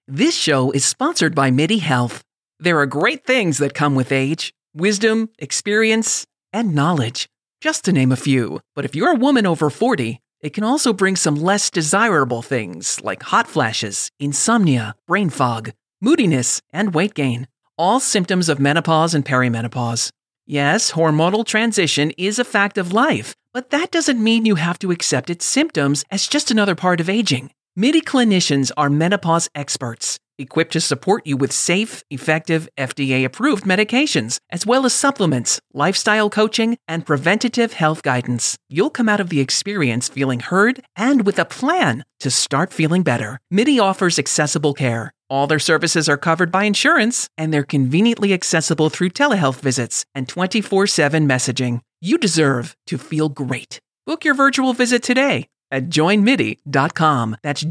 This show is sponsored by MIDI Health. There are great things that come with age: wisdom, experience, and knowledge, just to name a few. But if you're a woman over 40, it can also bring some less desirable things like hot flashes, insomnia, brain fog, moodiness, and weight gain. All symptoms of menopause and perimenopause. Yes, hormonal transition is a fact of life, but that doesn't mean you have to accept its symptoms as just another part of aging. MIDI clinicians are menopause experts, equipped to support you with safe, effective, FDA-approved medications, as well as supplements, lifestyle coaching, and preventative health guidance. You'll come out of the experience feeling heard and with a plan to start feeling better. MIDI offers accessible care. All their services are covered by insurance, and they're conveniently accessible through telehealth visits and 24/7 messaging. You deserve to feel great. Book your virtual visit today at joinmidi.com. That's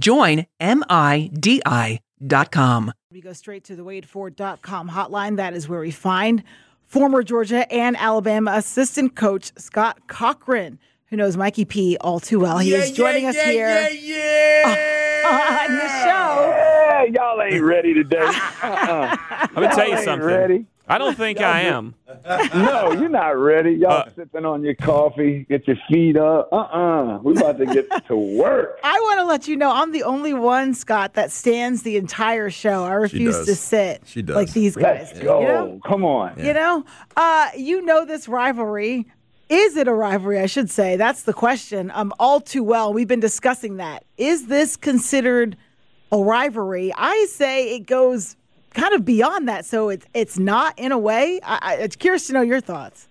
joinmidi.com. We go straight to the WadeFord.com hotline. That is where we find former Georgia and Alabama assistant coach Scott Cochran, who knows Mikey P all too well. He is joining us here on the show. Yeah, y'all ain't ready today. I'm going to tell you something. Ready. I don't think I am. No, you're not ready. Y'all sipping on your coffee, get your feet up. We're about to get to work. I want to let you know I'm the only one, Scott, that stands the entire show. I refuse to sit like these guys. Let's go. You know? Come on. Yeah. You know this rivalry. Is it a rivalry, I should say? That's the question. All too well. We've been discussing that. Is this considered a rivalry? I say it goes kind of beyond that, so it's not in a way. It's curious to know your thoughts.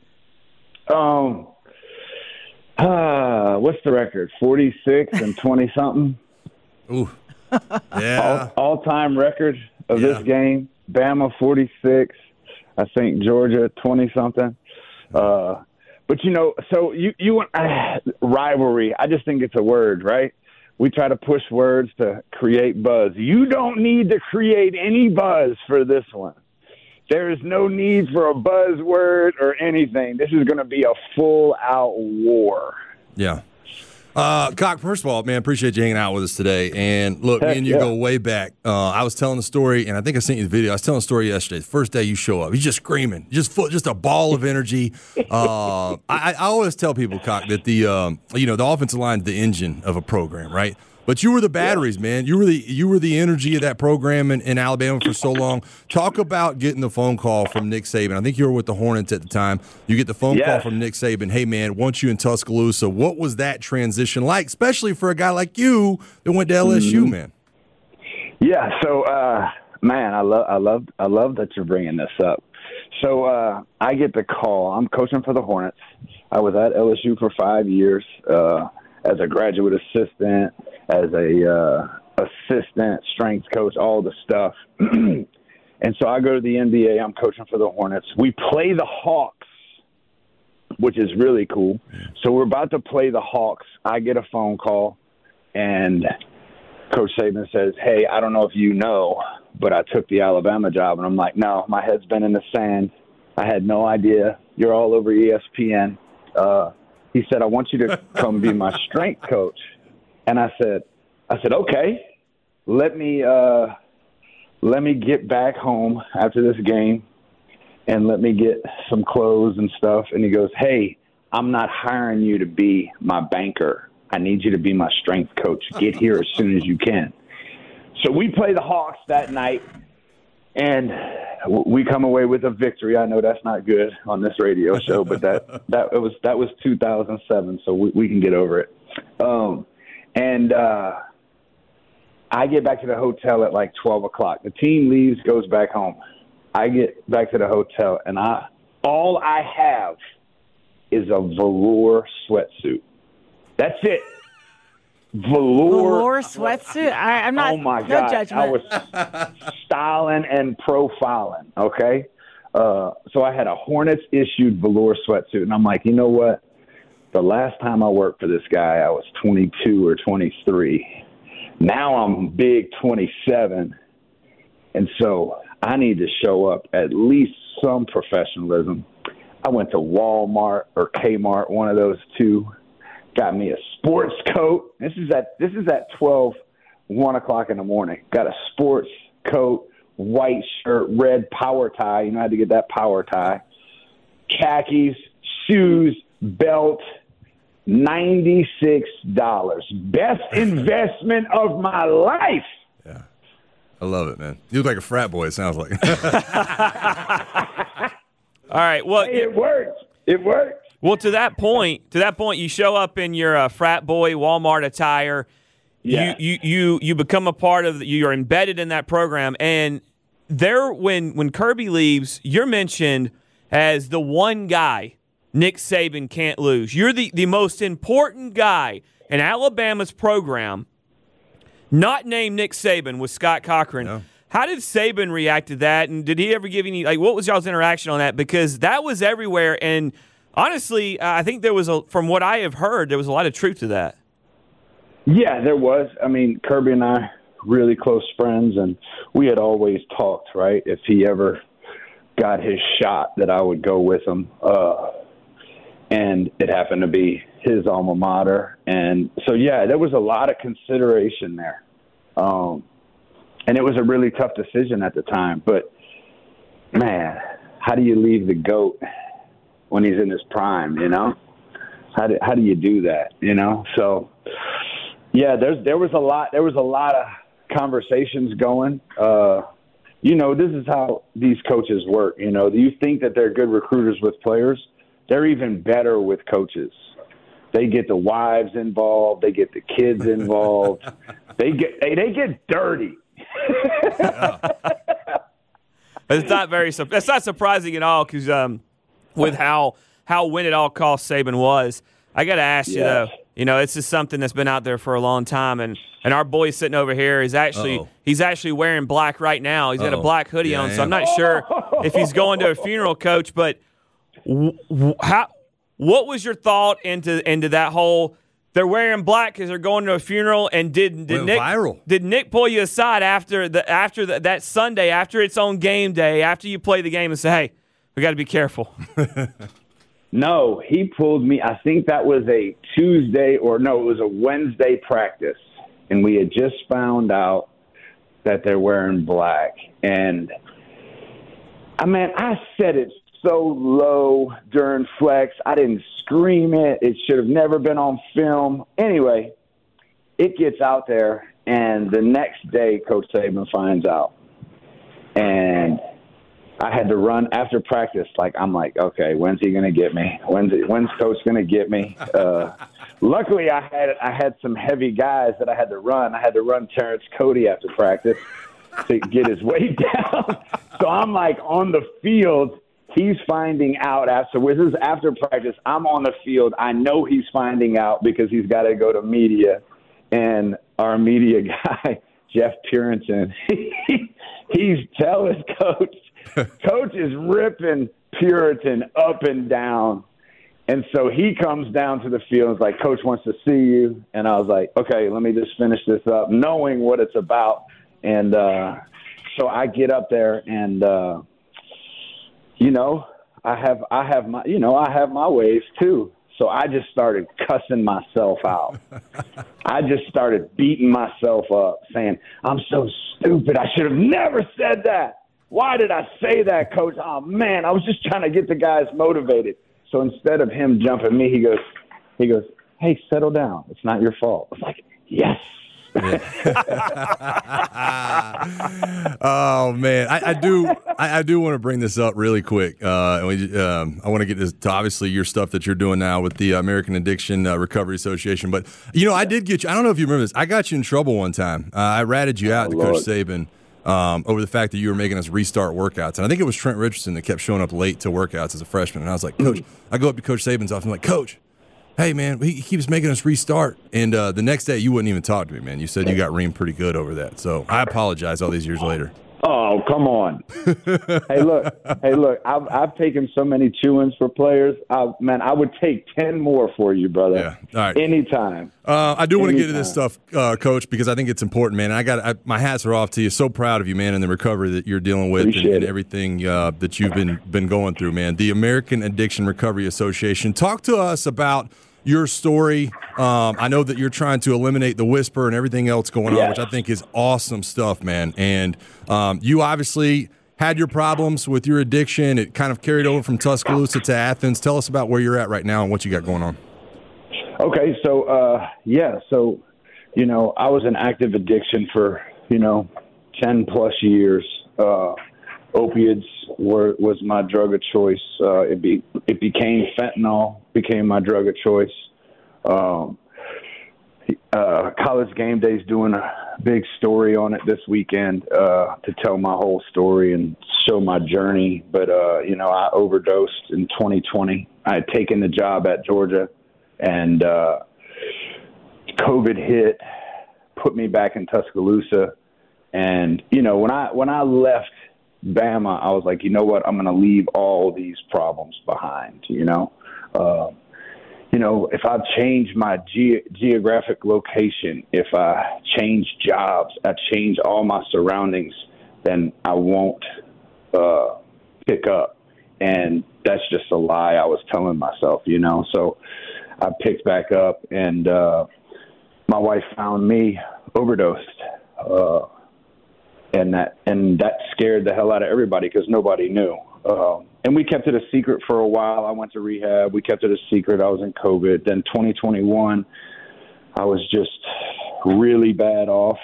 What's the record? 46 and 20 something. Ooh, yeah. All-time record of this game. Bama 46. I think Georgia 20 something. But so you want rivalry. I just think it's a word, right? We try to push words to create buzz. You don't need to create any buzz for this one. There is no need for a buzzword or anything. This is going to be a full-out war. Yeah. Cock, first of all, man, appreciate you hanging out with us today. And look, me and you go way back. I was telling the story, and I think I sent you the video. I was telling the story yesterday. The first day you show up, he's just screaming, just a ball of energy. I always tell people, Cock, that the offensive line is the engine of a program, right? But you were the batteries, man. You were the energy of that program in Alabama for so long. Talk about getting the phone call from Nick Saban. I think you were with the Hornets at the time. You get the phone call from Nick Saban. Hey, man, want you in Tuscaloosa. What was that transition like, especially for a guy like you that went to LSU, man? Yeah. So, man, I love that you're bringing this up. So I get the call. I'm coaching for the Hornets. I was at LSU for 5 years. As a graduate assistant, as a assistant strength coach, all the stuff. And so I go to the NBA. I'm coaching for the Hornets. We play the Hawks, which is really cool. So we're about to play the Hawks. I get a phone call, and Coach Saban says, hey, I don't know if you know, but I took the Alabama job. And I'm like, no, my head's been in the sand. I had no idea. You're all over ESPN. He said, I want you to come be my strength coach. And I said, okay, let me get back home after this game and let me get some clothes and stuff. And he goes, hey, I'm not hiring you to be my banker. I need you to be my strength coach. Get here as soon as you can. So we play the Hawks that night, and we come away with a victory. I know that's not good on this radio show, but that was 2007, so we can get over it. I get back to the hotel at like 12 o'clock. The team leaves, goes back home. I get back to the hotel, and all I have is a velour sweatsuit. That's it. Velour sweatsuit? I'm not. Oh my no God! judgment. I was styling and profiling. Okay, so I had a Hornets issued velour sweatsuit, and I'm like, you know what? The last time I worked for this guy, I was 22 or 23. Now I'm big 27, and so I need to show up at least some professionalism. I went to Walmart or Kmart, one of those two. Got me a sports coat. This is at 1 o'clock in the morning. Got a sports coat, white shirt, red power tie. You know, I had to get that power tie. Khakis, shoes, belt, $96. Best investment of my life. Yeah. I love it, man. You look like a frat boy, it sounds like. All right. Well, hey, it worked. It worked. Well, to that point, you show up in your frat boy Walmart attire. Yeah. You become a part of. You're embedded in that program, and there when Kirby leaves, you're mentioned as the one guy Nick Saban can't lose. You're the most important guy in Alabama's program. Not named Nick Saban with Scott Cochran. No. How did Saban react to that? And did he ever give any, what was y'all's interaction on that? Because that was everywhere. And honestly, I think there was, from what I have heard, there was a lot of truth to that. Yeah, there was. I mean, Kirby and I, really close friends, and we had always talked, right? If he ever got his shot, that I would go with him. And it happened to be his alma mater. And so, yeah, there was a lot of consideration there. And it was a really tough decision at the time. But, man, how do you leave the GOAT when he's in his prime, you know? How do you do that, you know? So, yeah, there was a lot of conversations going. You know, this is how these coaches work, you know. You think that they're good recruiters with players. They're even better with coaches. They get the wives involved. They get the kids involved. They get dirty. It's not that's not surprising at all because with how win at all costs Saban was. I got to ask you though. You know, this is something that's been out there for a long time, and our boy sitting over here is he's actually wearing black right now. He's got a black hoodie on, so I'm not sure if he's going to a funeral, Coach. But what was your thought into that whole? They're wearing black because they're going to a funeral, and did Nick pull you aside after that Sunday, after its own game day, after you play the game, and say, "Hey, we got to be careful"? No, he pulled me. I think that was a Tuesday it was a Wednesday practice. And we had just found out that they're wearing black. And, I said it so low during flex. I didn't scream it. It should have never been on film. Anyway, it gets out there, and the next day Coach Saban finds out. And I had to run after practice. I'm like, okay, when's he going to get me? When's Coach going to get me? Luckily, I had some heavy guys that I had to run. I had to run Terrence Cody after practice to get his weight down. So I'm on the field. He's finding out after practice. I'm on the field. I know he's finding out because he's got to go to media. And our media guy, Jeff Purinton, he's telling Coach. Coach is ripping Puritan up and down. And so he comes down to the field and is like, Coach wants to see you. And I was like, okay, let me just finish this up, knowing what it's about. And so I get up there and, I have my ways too. So I just started cussing myself out. I just started beating myself up, saying, I'm so stupid. I should have never said that. Why did I say that, Coach? Oh, man, I was just trying to get the guys motivated. So instead of him jumping me, he goes, hey, settle down. It's not your fault. I was like, yes. Oh man, I do want to bring this up really quick. I want to get this to obviously your stuff that you're doing now with the American Addiction Recovery Association. But I did get you. I don't know if you remember this. I got you in trouble one time. I ratted you out to Coach Saban over the fact that you were making us restart workouts, and I think it was Trent Richardson that kept showing up late to workouts as a freshman. And I was like, Coach, I go up to Coach Saban's office. I'm like, Coach, hey, man, he keeps making us restart. And the next day, you wouldn't even talk to me, man. You said you got reamed pretty good over that. So I apologize all these years later. Oh, come on. Hey, look, I've taken so many chew-ins for players. I would take 10 more for you, brother. Yeah, all right. Anytime. I do want to get to this stuff, Coach, because I think it's important, man. My hats are off to you. So proud of you, man, and the recovery that you're dealing with and everything that you've been going through, man. The American Addiction Recovery Association. Talk to us about your story. I know that you're trying to eliminate the whisper and everything else going on, which I think is awesome stuff, man. And you obviously had your problems with your addiction. It kind of carried over from Tuscaloosa to Athens. Tell us about where you're at right now and what you got going on. Okay, so, I was in active addiction for, 10-plus years. Opiates was my drug of choice. It became fentanyl, became my drug of choice. College Game Day's doing a big story on it this weekend to tell my whole story and show my journey. But, I overdosed in 2020. I had taken the job at Georgia, and COVID hit, put me back in Tuscaloosa. And, when I left Bama, I was like, you know what, I'm going to leave all these problems behind, if I change my geographic location, if I change jobs, I change all my surroundings, then I won't pick up. And that's just a lie I was telling myself, So I picked back up, and my wife found me overdosed. And that scared the hell out of everybody because nobody knew. And we kept it a secret for a while. I went to rehab. We kept it a secret. I was in COVID. Then 2021, I was just really bad off.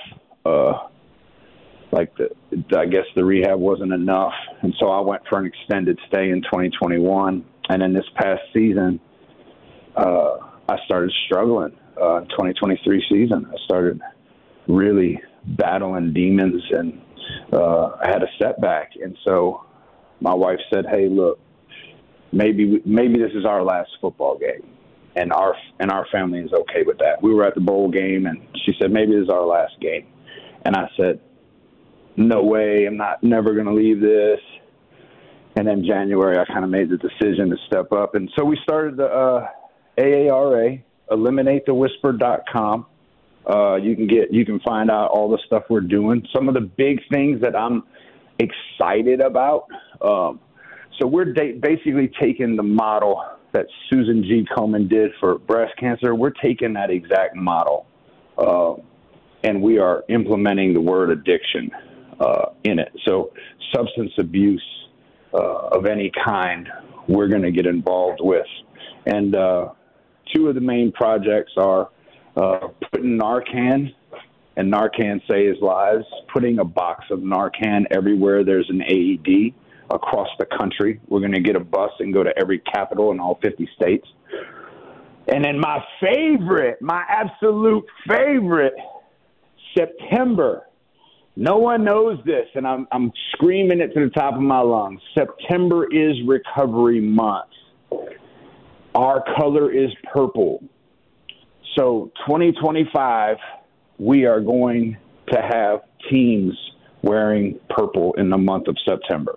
I guess the rehab wasn't enough. And so I went for an extended stay in 2021. And in this past season, I started struggling. 2023 season, I started really battling demons, and I had a setback. And so my wife said, hey, look, maybe this is our last football game, and our family is okay with that. We were at the bowl game, and she said, maybe this is our last game. And I said, no way, I'm never going to leave this. And then January, I kind of made the decision to step up. And so we started the AARA, EliminateTheWhisper.com. You can find out all the stuff we're doing. Some of the big things that I'm excited about. So we're basically taking the model that Susan G. Komen did for breast cancer. We're taking that exact model, and we are implementing the word addiction in it. So substance abuse of any kind, we're going to get involved with. And two of the main projects are putting Narcan, and Narcan saves lives, putting a box of Narcan everywhere there's an AED across the country. We're going to get a bus and go to every capital in all 50 states. And then my absolute favorite, September. No one knows this, and I'm screaming it to the top of my lungs. September is Recovery Month. Our color is purple. So 2025, we are going to have teams wearing purple in the month of September.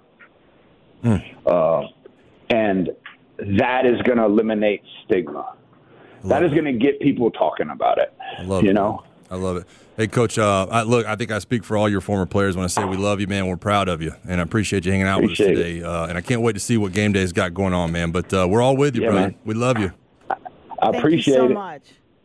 And that is going to eliminate stigma. That is going to get people talking about it. I love it. Hey, Coach, I think I speak for all your former players when I say we love you, man. We're proud of you, and I appreciate you hanging out with us today. And I can't wait to see what Game Day's got going on, man. But we're all with you, brother. Man. We love you. I appreciate it. Thank you so much.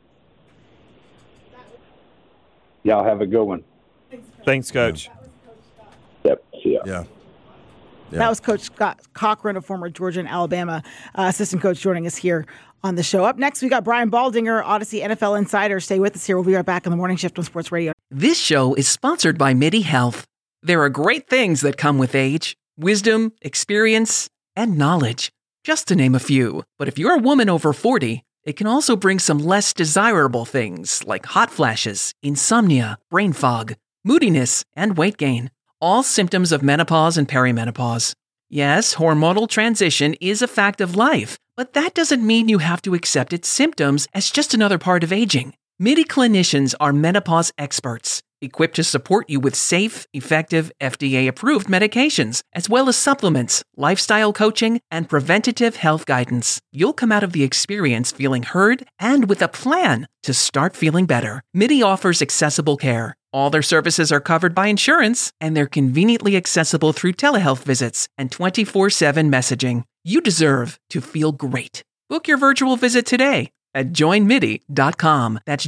Y'all have a good one. Thanks, Coach. Yep. See ya. Yeah. That was Coach Scott Cochran, a former Georgia and Alabama assistant coach, joining us here on the show. Up next, we got Brian Baldinger, Odyssey NFL Insider. Stay with us here. We'll be right back on the Morning Shift on Sports Radio. This show is sponsored by MIDI Health. There are great things that come with age: wisdom, experience, and knowledge, just to name a few. But if you're a woman over 40, it can also bring some less desirable things like hot flashes, insomnia, brain fog, moodiness, and weight gain. All symptoms of menopause and perimenopause. Yes, hormonal transition is a fact of life, but that doesn't mean you have to accept its symptoms as just another part of aging. MIDI clinicians are menopause experts, equipped to support you with safe, effective, FDA-approved medications, as well as supplements, lifestyle coaching, and preventative health guidance. You'll come out of the experience feeling heard and with a plan to start feeling better. MIDI offers accessible care. All their services are covered by insurance, and they're conveniently accessible through telehealth visits and 24/7 messaging. You deserve to feel great. Book your virtual visit today at joinmidi.com. That's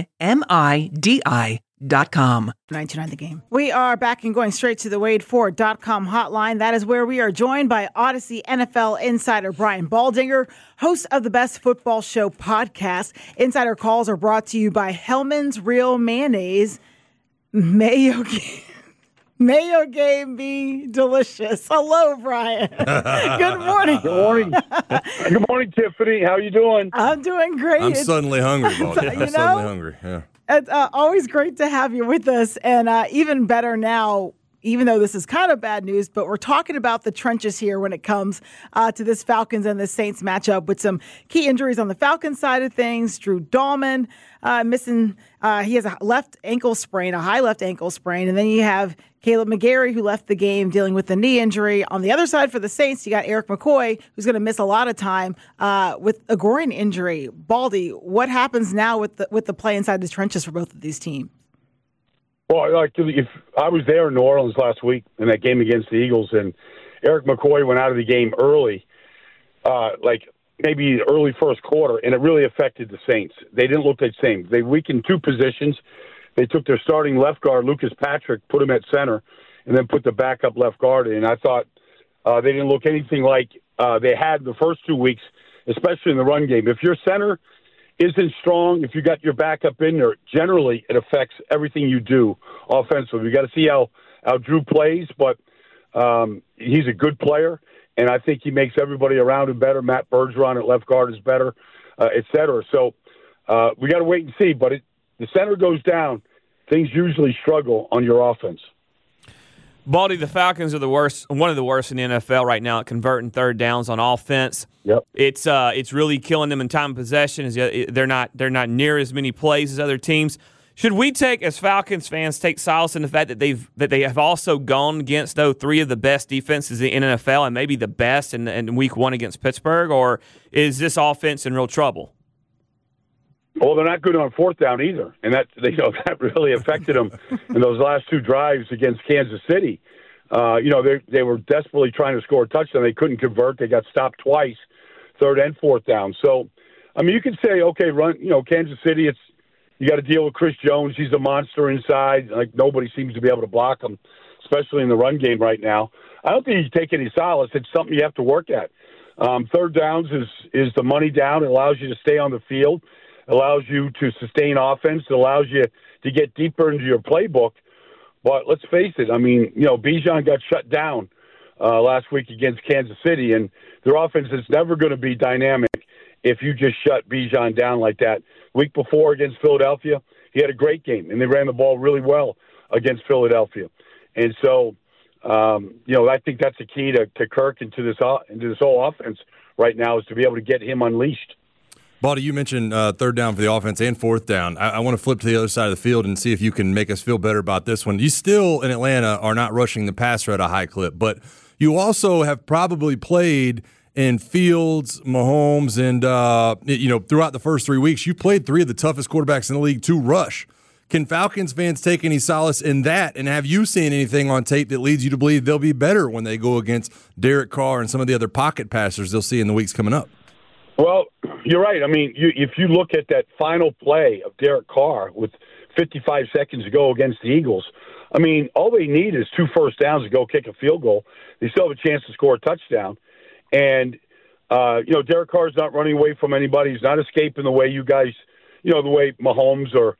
joinmidi.com. 99 The Game. We are back and going straight to the WadeFord.com hotline. That is where we are joined by Odyssey NFL insider Brian Baldinger, host of the Best Football Show podcast. Insider calls are brought to you by Hellman's Real Mayonnaise. Mayo game be delicious. Hello, Brian. Good morning. Good morning. Good morning, Tiffany. How you doing? I'm doing great. I'm suddenly hungry, Baldy. I'm suddenly hungry. Yeah. It's always great to have you with us, and even better now, even though this is kind of bad news, but we're talking about the trenches here when it comes to this Falcons and the Saints matchup with some key injuries on the Falcons side of things. Drew Dahlman missing. He has a left ankle sprain, a high left ankle sprain. And then you have Caleb McGarry, who left the game dealing with the knee injury. On the other side for the Saints, you got Eric McCoy, who's going to miss a lot of time with a groin injury. Baldy, what happens now with the play inside the trenches for both of these teams? Well, if I was there in New Orleans last week in that game against the Eagles, and Eric McCoy went out of the game early, maybe early first quarter, and it really affected the Saints. They didn't look the same. They weakened two positions. They took their starting left guard, Lucas Patrick, put him at center, and then put the backup left guard in. I thought they didn't look anything like they had the first 2 weeks, especially in the run game. If your center isn't strong, if you got your backup in there, generally it affects everything you do offensively. You got to see how Drew plays, but he's a good player, and I think he makes everybody around him better. Matt Bergeron at left guard is better, et cetera. So we got to wait and see. But the center goes down, things usually struggle on your offense. Baldy, the Falcons are the worst, one of the worst in the NFL right now at converting third downs on offense. Yep. It's really killing them in time of possession. They're not near as many plays as other teams. Should we as Falcons fans, take solace in the fact that they have also gone against three of the best defenses in the NFL and maybe the best in Week 1 against Pittsburgh, or is this offense in real trouble? Well, they're not good on fourth down either, and that really affected them in those last two drives against Kansas City. They were desperately trying to score a touchdown. They couldn't convert. They got stopped twice, third and fourth down. So, I mean, you can say, okay, Kansas City, you got to deal with Chris Jones. He's a monster inside. Like, nobody seems to be able to block him, especially in the run game right now. I don't think you take any solace. It's something you have to work at. Third downs is the money down. It allows you to stay on the field. It allows you to sustain offense. It allows you to get deeper into your playbook. But let's face it. I mean, Bijan got shut down last week against Kansas City, and their offense is never going to be dynamic if you just shut Bijan down like that. Week before against Philadelphia, he had a great game, and they ran the ball really well against Philadelphia. And so, I think that's the key to Kirk and to this whole offense right now, is to be able to get him unleashed. Baldy, you mentioned third down for the offense and fourth down. I want to flip to the other side of the field and see if you can make us feel better about this one. You still, in Atlanta, are not rushing the passer at a high clip, but you also have probably played in Fields, Mahomes, and throughout the first 3 weeks, you've played three of the toughest quarterbacks in the league to rush. Can Falcons fans take any solace in that, and have you seen anything on tape that leads you to believe they'll be better when they go against Derek Carr and some of the other pocket passers they'll see in the weeks coming up? Well, you're right. I mean, if you look at that final play of Derek Carr with 55 seconds to go against the Eagles, I mean, all they need is 2 first downs to go kick a field goal. They still have a chance to score a touchdown. And, Derek Carr's not running away from anybody. He's not escaping the way you guys, the way Mahomes or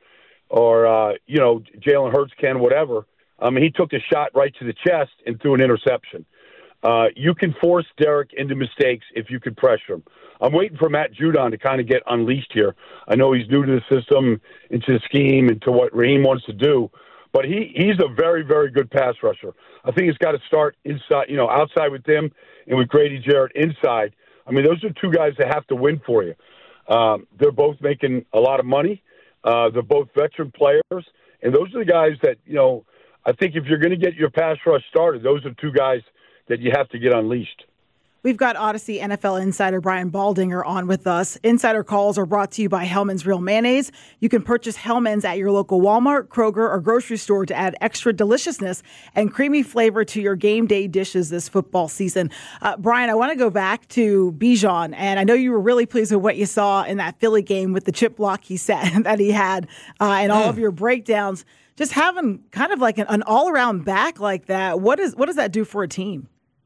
Jalen Hurts can, whatever. I mean, he took the shot right to the chest and threw an interception. You can force Derek into mistakes if you can pressure him. I'm waiting for Matt Judon to kind of get unleashed here. I know he's new to the system, into the scheme, and to what Raheem wants to do, but he's a very, very good pass rusher. I think it's got to start inside, outside with him and with Grady Jarrett inside. I mean, those are two guys that have to win for you. They're both making a lot of money. They're both veteran players, and those are the guys that, I think if you're going to get your pass rush started, those are two guys that you have to get unleashed. We've got Odyssey NFL insider Brian Baldinger on with us. Insider calls are brought to you by Hellmann's Real Mayonnaise. You can purchase Hellmann's at your local Walmart, Kroger, or grocery store to add extra deliciousness and creamy flavor to your game day dishes this football season. Brian, I want to go back to Bijan, and I know you were really pleased with what you saw in that Philly game with the chip block he set that he had and all of your breakdowns. Just having kind of like an all-around back like that, what does that do for a team?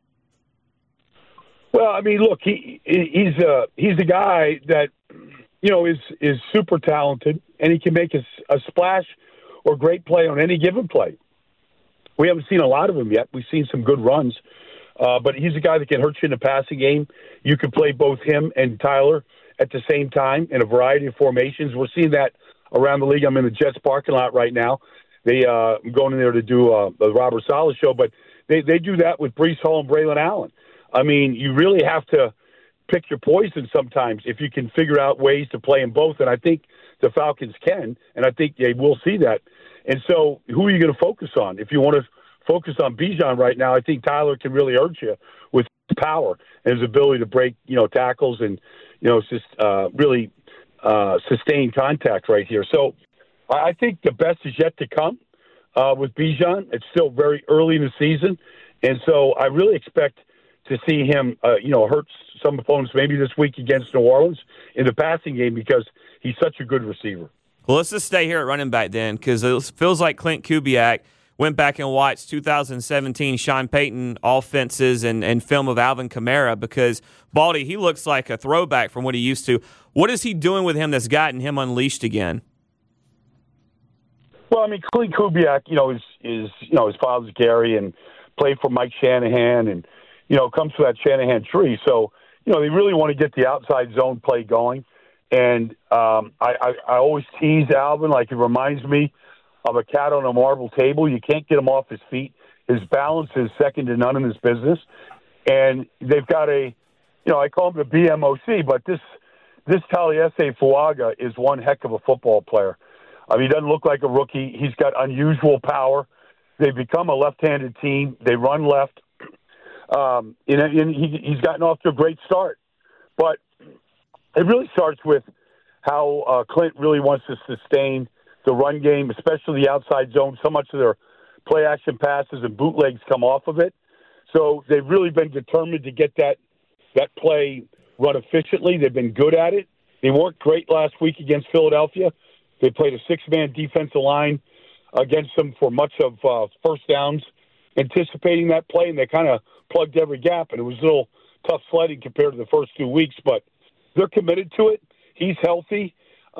Well, I mean, look, he's a guy that, you know, is super talented, and he can make a splash or great play on any given play. We haven't seen a lot of him yet. We've seen some good runs, but he's a guy that can hurt you in the passing game. You can play both him and Tyler at the same time in a variety of formations. We're seeing that around the league. I'm in the Jets parking lot right now. I'm going in there to do the Robert Saleh show, but they do that with Breece Hall and Braylon Allen. I mean, you really have to pick your poison sometimes if you can figure out ways to play them both, and I think the Falcons can, and I think they will see that. And so who are you going to focus on? If you want to focus on Bijan right now, I think Tyler can really hurt you with his power and his ability to break, tackles and, just really sustain contact right here. So I think the best is yet to come with Bijan. It's still very early in the season, and so I really expect to see him, hurt some opponents maybe this week against New Orleans in the passing game because he's such a good receiver. Well, let's just stay here at running back then, because it feels like Clint Kubiak went back and watched 2017 Sean Payton offenses and film of Alvin Kamara, because Baldy, he looks like a throwback from what he used to. What is he doing with him that's gotten him unleashed again? Well, I mean, Clint Kubiak, his father's Gary and played for Mike Shanahan and, comes to that Shanahan tree. So, they really want to get the outside zone play going. And I always tease Alvin, like it reminds me of a cat on a marble table. You can't get him off his feet. His balance is second to none in this business. And they've got I call him the BMOC, but this Taliesin Fuaga is one heck of a football player. I mean, he doesn't look like a rookie. He's got unusual power. They've become a left-handed team. They run left. He's gotten off to a great start. But it really starts with how Clint really wants to sustain the run game, especially the outside zone. So much of their play-action passes and bootlegs come off of it. So they've really been determined to get that play run efficiently. They've been good at it. They weren't great last week against Philadelphia. They played a six-man defensive line against them for much of first downs, anticipating that play, and they kind of plugged every gap, and it was a little tough sledding compared to the first 2 weeks, but they're committed to it. He's healthy.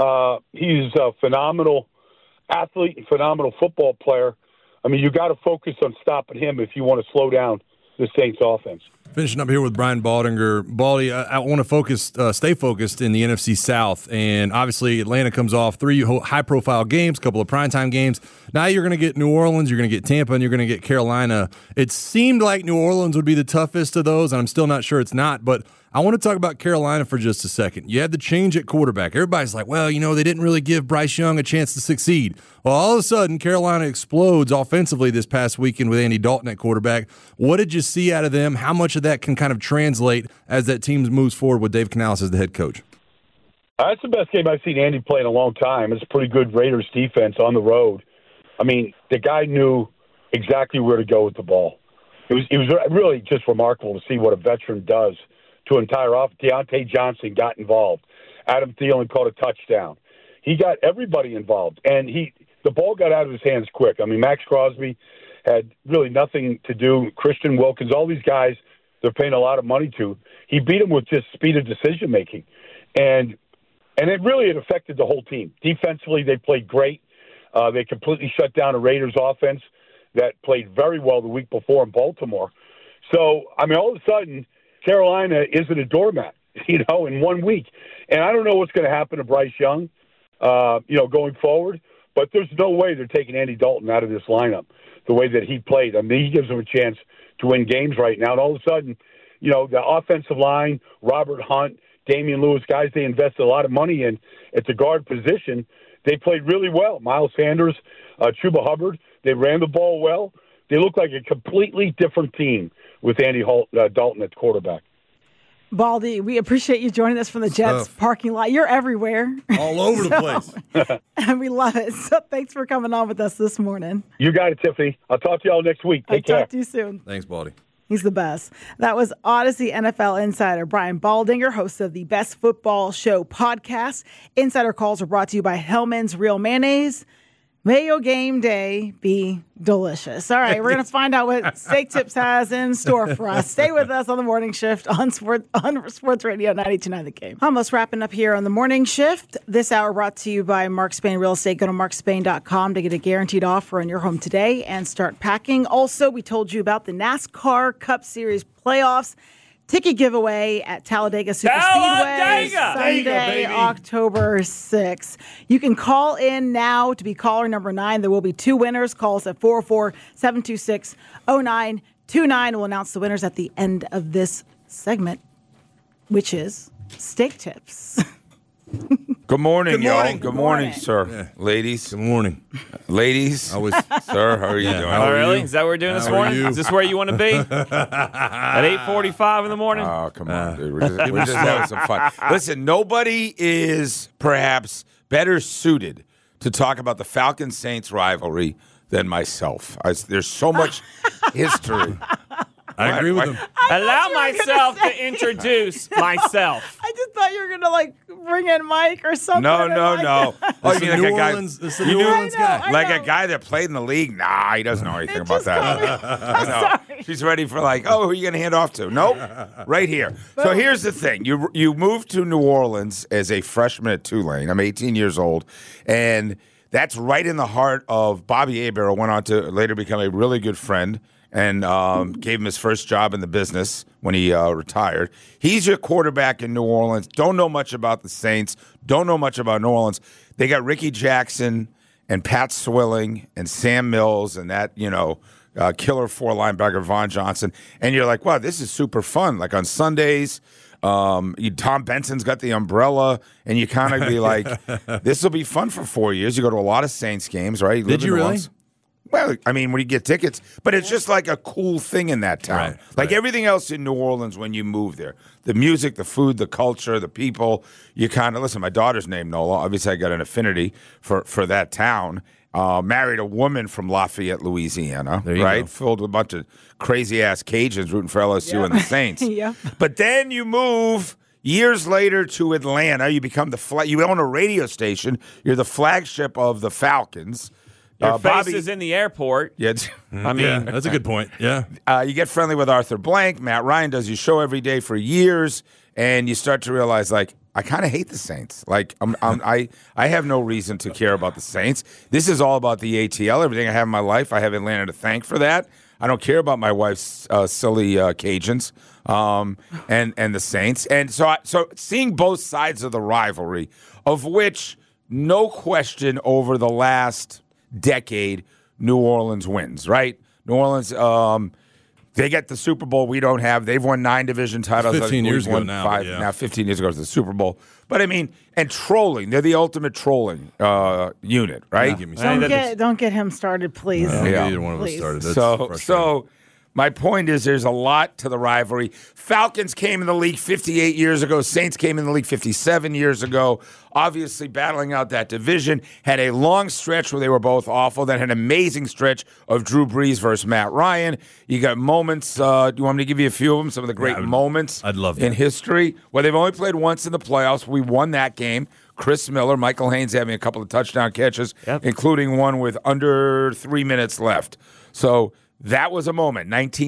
He's a phenomenal athlete and phenomenal football player. I mean, you got to focus on stopping him if you want to slow down the Saints offense. Finishing up here with Brian Baldinger. Baldy, I want to stay focused in the NFC South, and obviously Atlanta comes off 3 high-profile games, a couple of primetime games. Now you're going to get New Orleans, you're going to get Tampa, and you're going to get Carolina. It seemed like New Orleans would be the toughest of those, and I'm still not sure it's not, but I want to talk about Carolina for just a second. You had the change at quarterback. Everybody's like, well, they didn't really give Bryce Young a chance to succeed. Well, all of a sudden, Carolina explodes offensively this past weekend with Andy Dalton at quarterback. What did you see out of them? How much of that can kind of translate as that team moves forward with Dave Canales as the head coach? That's the best game I've seen Andy play in a long time. It's a pretty good Raiders defense on the road. I mean, the guy knew exactly where to go with the ball. It was really just remarkable to see what a veteran does to an entire offense. Deontay Johnson got involved. Adam Thielen caught a touchdown. He got everybody involved, and the ball got out of his hands quick. I mean, Max Crosby had really nothing to do. Christian Wilkins, all these guys they're paying a lot of money to. He beat them with just speed of decision making, and it affected the whole team. Defensively, they played great. They completely shut down a Raiders offense that played very well the week before in Baltimore. So, I mean, all of a sudden, Carolina isn't a doormat, in 1 week. And I don't know what's going to happen to Bryce Young, going forward. But there's no way they're taking Andy Dalton out of this lineup the way that he played. I mean, he gives them a chance to win games right now. And all of a sudden, the offensive line, Robert Hunt, Damian Lewis, guys they invested a lot of money in at the guard position, they played really well. Miles Sanders, Chuba Hubbard, they ran the ball well. They look like a completely different team with Andy Dalton at quarterback. Baldy, we appreciate you joining us from the Jets parking lot. You're everywhere. All over the place. And we love it. So thanks for coming on with us this morning. You got it, Tiffany. I'll talk to y'all next week. Take care. Talk to you soon. Thanks, Baldy. He's the best. That was Odyssey NFL insider Brian Baldinger, host of the Best Football Show podcast. Insider calls are brought to you by Hellman's Real Mayonnaise. May your game day be delicious. All right, we're going to find out what Steak Tips has in store for us. Stay with us on the morning shift on Sports Radio 92.9 The Game. Almost wrapping up here on the morning shift. This hour brought to you by Mark Spain Real Estate. Go to markspain.com to get a guaranteed offer on your home today and start packing. Also, we told you about the NASCAR Cup Series playoffs. Ticket giveaway at Talladega Superspeedway Sunday, October 6th. You can call in now to be caller number 9. There will be 2 winners. Call us at 404-726-0929. We'll announce the winners at the end of this segment, which is Steak Tips. Good morning, y'all. morning. Good morning, sir. Yeah. Ladies. Good morning. Ladies. Sir, how are you doing? Oh, really? Is that what we're doing this How are morning? you? Is this where you want to be? At 8:45 in the morning? Oh, come on, dude. We're just having some fun. Listen, nobody is perhaps better suited to talk about the Falcons-Saints rivalry than myself. There's so much history. I agree with him. Allow myself to introduce myself. I just thought you were going to, bring in Mike or something. No. Oh, It's the New Orleans, it's the New Orleans guy. I Like know. a guy that played in the league? Nah, he doesn't know anything about just that. I'm No. sorry. She's ready for who are you going to hand off to? Nope. Right here. So here's the thing. You moved to New Orleans as a freshman at Tulane. I'm 18 years old. And that's right in the heart of Bobby Hebert, went on to later become a really good friend and gave him his first job in the business when he retired. He's your quarterback in New Orleans. Don't know much about the Saints. Don't know much about New Orleans. They got Ricky Jackson and Pat Swilling and Sam Mills and that, killer 4 linebacker Von Johnson. And you're like, wow, this is super fun. Like on Sundays, Tom Benson's got the umbrella, and you kind of be like, this will be fun for 4 years. You go to a lot of Saints games, right? Did you really? Well, I mean, when you get tickets, but it's just like a cool thing in that town. Right. Everything else in New Orleans when you move there. The music, the food, the culture, the people, you kind of, listen, my daughter's named Nola. Obviously, I got an affinity for that town. Married a woman from Lafayette, Louisiana, right? Go. Filled with a bunch of crazy-ass Cajuns rooting for LSU and the Saints. Yeah. But then you move years later to Atlanta. You become you own a radio station. You're the flagship of the Falcons. Your face Bobby is in the airport. Yeah, I mean, That's a good point. Yeah. you get friendly with Arthur Blank. Matt Ryan does your show every day for years, and you start to realize, I kind of hate the Saints. I have no reason to care about the Saints. This is all about the ATL. Everything I have in my life, I have Atlanta to thank for that. I don't care about my wife's silly Cajuns and the Saints. And so seeing both sides of the rivalry, of which no question over the last decade, New Orleans wins, right? New Orleans, they get the Super Bowl we don't have. They've won 9 division titles. 15 years ago won now, 5. yeah. Now 15 years ago to the Super Bowl. But I mean, and trolling. They're the ultimate trolling unit, right? Give me Don't get him started, please. Yeah. Either one of us Please. started. That's So frustrating. my point is there's a lot to the rivalry. Falcons came in the league 58 years ago. Saints came in the league 57 years ago. Obviously battling out that division. Had a long stretch where they were both awful. Then had an amazing stretch of Drew Brees versus Matt Ryan. You got moments. Do you want me to give you a few of them? Some of the great moments I'd love in that. history. Well, they've only played once in the playoffs. We won that game. Chris Miller, Michael Haynes having a couple of touchdown catches, including one with under 3 minutes left. So that was a moment.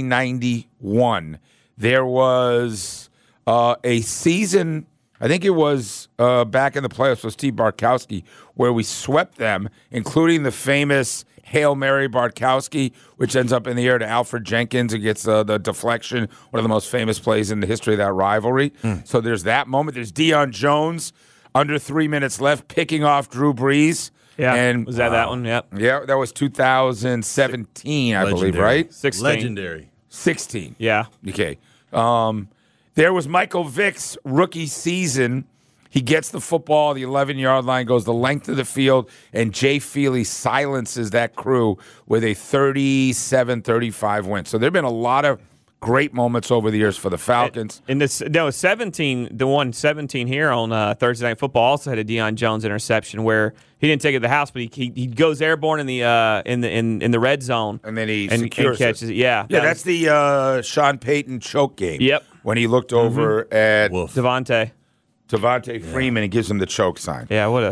1991. There was a season, I think it was back in the playoffs with Steve Bartkowski, where we swept them, including the famous Hail Mary Bartkowski, which ends up in the air to Alfred Jenkins and gets the deflection, one of the most famous plays in the history of that rivalry. So there's that moment. There's Deion Jones, under 3 minutes left, picking off Drew Brees. yeah. And Was that one? Yep. yeah, that was 2017, I believe, Legendary. right? 16. Legendary. 16. Yeah. Okay. There was Michael Vick's rookie season. He gets the football, the 11-yard line, goes the length of the field, and Jay Feely silences that crew with a 37-35 win. So there have been a lot of great moments over the years for the Falcons. And this 17, the one 17 here on Thursday Night Football also had a Deion Jones interception where he didn't take it to the house, but he goes airborne in the red zone, and then he and catches it. Yeah, that's the Sean Payton choke game. Yep. When he looked over at Devontae Freeman and gives him the choke sign. Yeah, what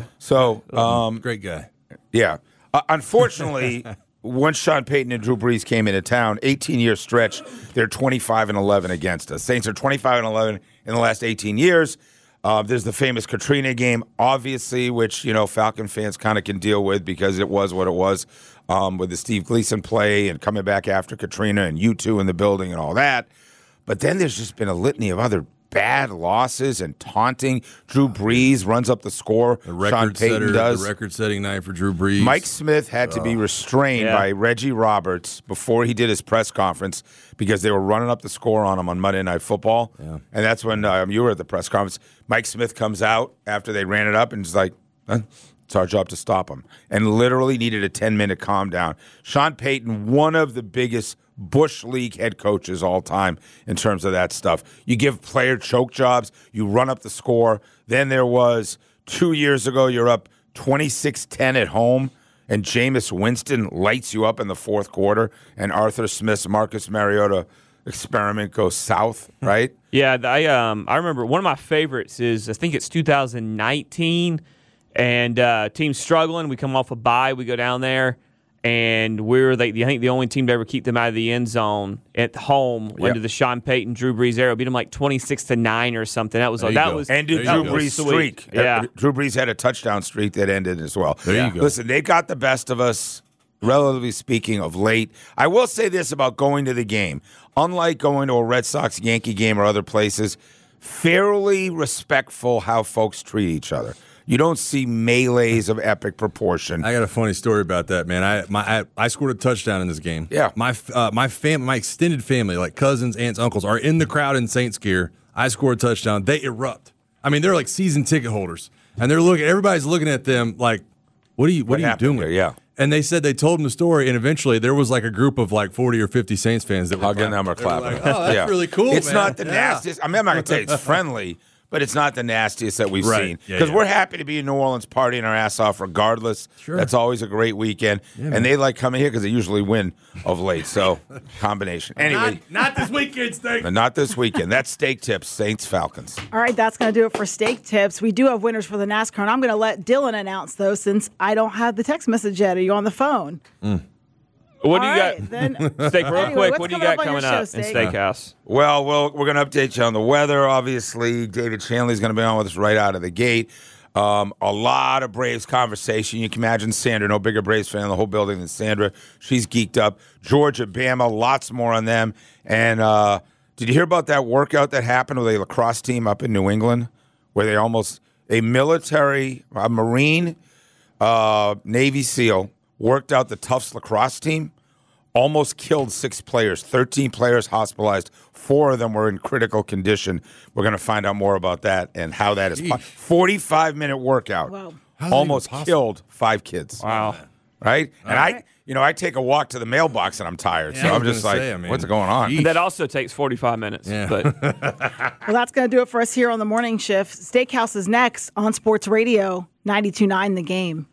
a great guy. Yeah. Unfortunately, once Sean Payton and Drew Brees came into town, 18-year stretch, they're 25-11 against us. Saints are 25-11 in the last 18 years. There's the famous Katrina game, obviously, which Falcon fans kind of can deal with because it was what it was with the Steve Gleason play and coming back after Katrina and U2 in the building and all that. But then there's just been a litany of other bad losses and taunting. Drew Brees runs up the score. Sean Payton does. The record-setting night for Drew Brees. Mike Smith had to be restrained by Reggie Roberts before he did his press conference because they were running up the score on him on Monday Night Football. Yeah. And that's when you were at the press conference. Mike Smith comes out after they ran it up and is like, it's our job to stop him. And literally needed a 10-minute calm down. Sean Payton, one of the biggest Bush League head coaches all time in terms of that stuff. You give player choke jobs, you run up the score. Then there was 2 years ago, you're up 26-10 at home, and Jameis Winston lights you up in the fourth quarter, and Arthur Smith's Marcus Mariota experiment goes south, right? Yeah, I remember one of my favorites is, I think it's 2019, and team's struggling. We come off a bye, we go down there. And I think the only team to ever keep them out of the end zone at home under the Sean Payton, Drew Brees era. Beat them like 26-9 or something. That was ended Drew Brees' streak. Yeah. Drew Brees had a touchdown streak that ended as well. There you go. Listen, they got the best of us, relatively speaking, of late. I will say this about going to the game. Unlike going to a Red Sox-Yankee game or other places, fairly respectful how folks treat each other. You don't see melees of epic proportion. I got a funny story about that, man. I scored a touchdown in this game. Yeah. My extended family, like cousins, aunts, uncles, are in the crowd in Saints gear. I score a touchdown. They erupt. I mean, they're like season ticket holders, and everybody's looking at them like, "What are you doing?" Here? Yeah. And they said they told them the story, and eventually there was like a group of like 40 or 50 Saints fans that were hugging them or clapping. Like, oh, that's really cool. It's man. not the nastiest. I mean, I'm not going to say it's friendly, but it's not the nastiest that we've seen. Because we're happy to be in New Orleans partying our ass off regardless. Sure. That's always a great weekend. Yeah, and they like coming here because they usually win of late. So, combination. Anyway. Not this weekend, Steak. Not this weekend. That's Steak Tips, Saints Falcons. All right, that's going to do it for Steak Tips. We do have winners for the NASCAR, and I'm going to let Dylan announce those since I don't have the text message yet. Are you on the phone? What do you got? Then, Steak, real quick, what do you got coming up in Steakhouse? Well, we're going to update you on the weather, obviously. David Shanley's going to be on with us right out of the gate. A lot of Braves conversation. You can imagine Sandra, no bigger Braves fan in the whole building than Sandra. She's geeked up. Georgia, Bama, lots more on them. And did you hear about that workout that happened with a lacrosse team up in New England where they a Marine, Navy SEAL worked out the Tufts lacrosse team, almost killed 6 players, 13 players hospitalized. 4 of them were in critical condition. We're going to find out more about that and how that is. 45-minute workout. Wow. Almost killed 5 kids. Wow. Right? And I take a walk to the mailbox and I'm tired. So I'm just what's going on? And that also takes 45 minutes. Yeah. But Well, that's going to do it for us here on the morning shift. Steakhouse is next on Sports Radio 92.9 The Game.